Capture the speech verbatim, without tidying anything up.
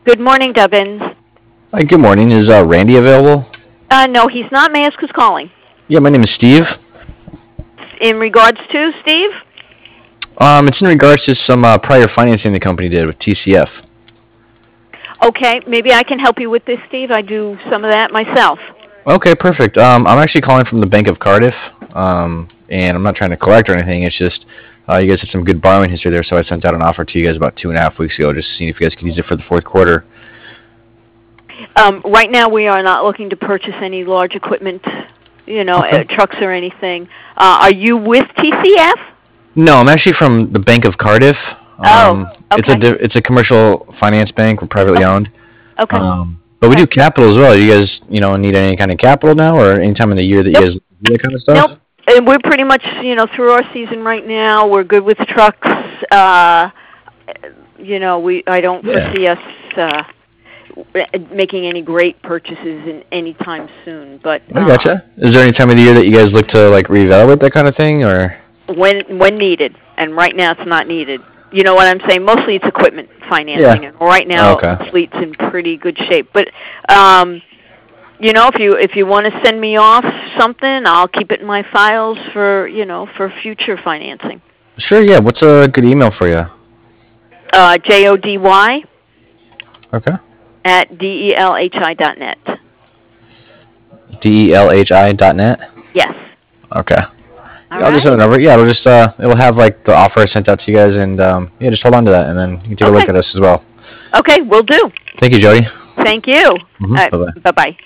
Good morning, Dubbins. Hi, good morning. Is uh, Randy available? Uh, no, he's not. May I ask who's calling? Yeah, my name is Steve. In regards to, Steve? Um, it's in regards to some uh, prior financing the company did with T C F. Okay, maybe I can help you with this, Steve. I do some of that myself. Okay, perfect. Um, I'm actually calling from the Bank of Cardiff, um, and I'm not trying to collect or anything. It's just uh, you guys had some good borrowing history there, so I sent out an offer to you guys about two and a half weeks ago, just seeing if you guys could use it for the fourth quarter. Um, right now, we are not looking to purchase any large equipment, you know, Okay. uh, trucks or anything. Uh, are you with T C F? No, I'm actually from the Bank of Cardiff. Oh, Um, it's a okay. di- it's a commercial finance bank. We're privately Okay. owned. Okay. Um, but we Okay. do capital as well. You guys, you know, need any kind of capital now, or any time in the year that you Nope. guys do that kind of Nope. stuff? And we're pretty much, you know, through our season right now. We're good with trucks. Uh, you know, we I don't Yeah. foresee us uh, making any great purchases in any time soon. But I uh, gotcha. Is there any time of the year that you guys look to like reevaluate that kind of thing, or? when when needed, and right now it's not needed. You know what I'm saying? Mostly it's equipment financing, Yeah. and right Oh, now okay. the fleet's in pretty good shape. But um, you know, if you if you want to send me off something, I'll keep it in my files for you know for future financing. Sure. Yeah. What's a good email for you? Uh, J O D Y Okay. at D E L H I dot net. D E L H I dot net. Yes. Okay. All Yeah, I'll just send right. it over. Yeah, it'll just uh, it'll have like the offer sent out to you guys, and um, yeah, just hold on to that, and then you can take a look Okay. at us as well. Okay, will do. Thank you, Jody. Thank you. All Mm-hmm. right. Bye bye. Bye bye.